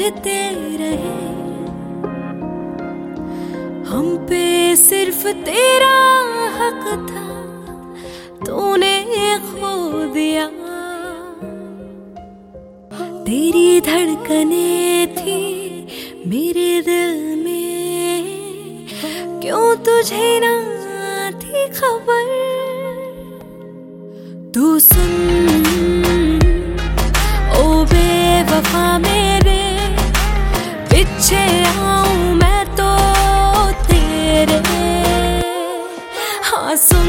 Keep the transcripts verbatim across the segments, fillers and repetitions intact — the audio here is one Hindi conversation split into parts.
उलझते रहे, हम पे सिर्फ तेरा हक था, तूने खो दिया। तेरी धड़कने थी मेरे दिल में, क्यों तुझे ना थी खबर। तू सुन ओ बेवफा मेरे, पीछे आऊं मैं तो तेरे। हाँ सुन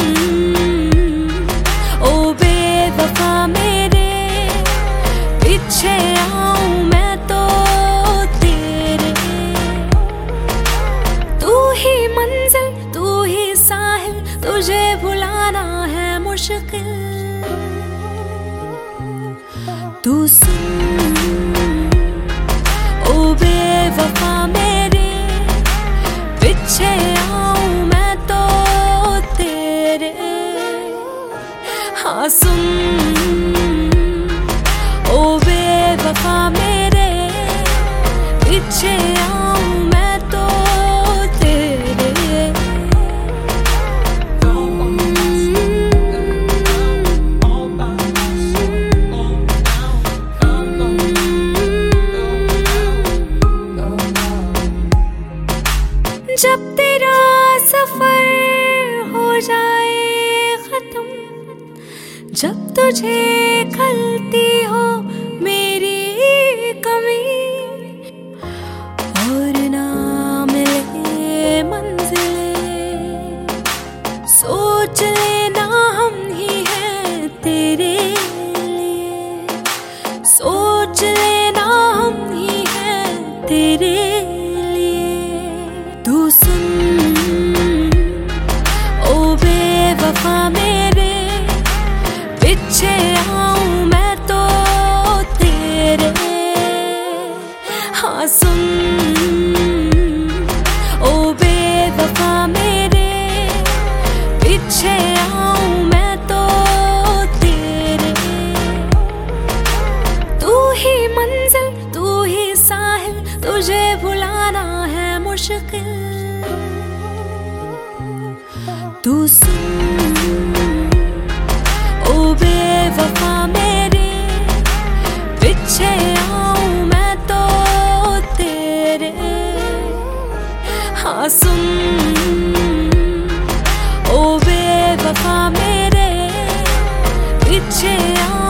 ओ बेवफा मेरे, पीछे आऊं मैं तो तेरे। तू ही मंजिल, तू ही साहिल, तुझे भुलाना है मुश्किल। तू सुन ओ बेवफा मेरे, पीछे आऊं मैं तो तेरे। हाँ सुन ओ बेवफा मेरे, पीछे आऊं मैं तो तेरे। जब तेरा सफर हो जाए खत्म, जब तुझे खलती हो मेरी कमी, और ना मिले मंजिलें, सोच लेना हम ही हैं तेरे लिए। सोच लेना हम ही हैं तेरे लिए। तू सुन ओ बेवफा मेरे, पीछे आऊं मैं तो तेरे। हाँ सुन ओ बेवफा मेरे, पीछे आऊं मैं तो तेरे। तू ही मंजिल, तू ही साहिल, तुझे भुलाना है मुश्किल। तू सुन ओ बेवफा मेरे, पीछे आऊं मैं तो तेरे। हाँ सुन ओ बेवफा मेरे, पीछे आऊं